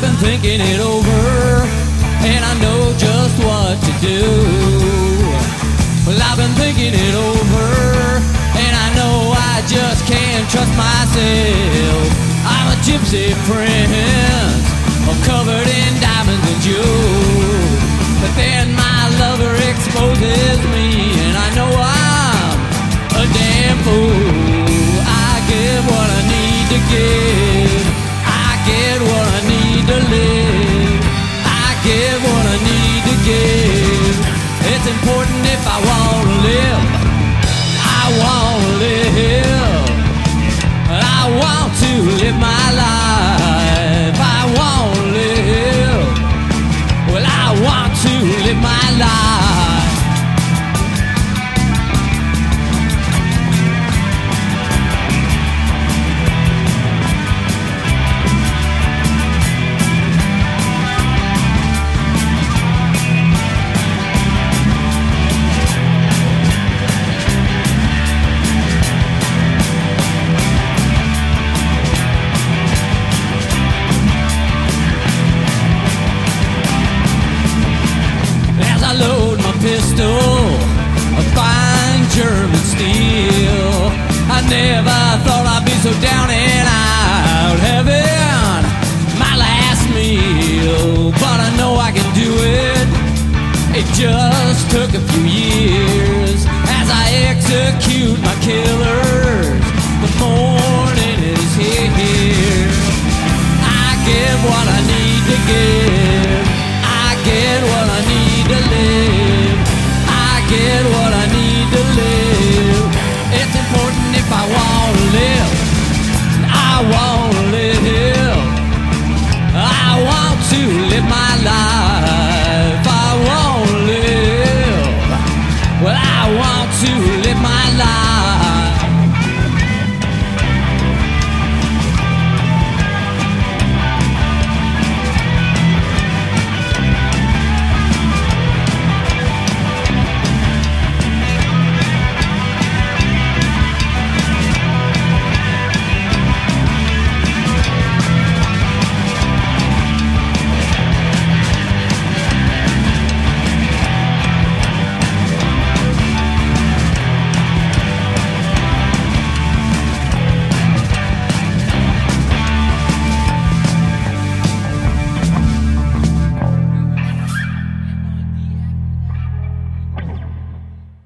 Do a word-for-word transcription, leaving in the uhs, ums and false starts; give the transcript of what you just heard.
been thinking it over, and I know just what to do. Well, I've been thinking it over, and I know I just can't trust myself. I'm a gypsy prince, I'm covered in diamonds and jewels. But then my lover exposes me, and I know I'm a damn fool. I get what I need to give, I get what I need to live, I get what I need to give. It's important if I want to live, I want to live, I want to live my life, I want to live, well I want to live my life. Load my pistol, a fine German steel. I never thought I'd be so down and out, having my last meal. But I know I can do it, it just took a few years as I execute my killer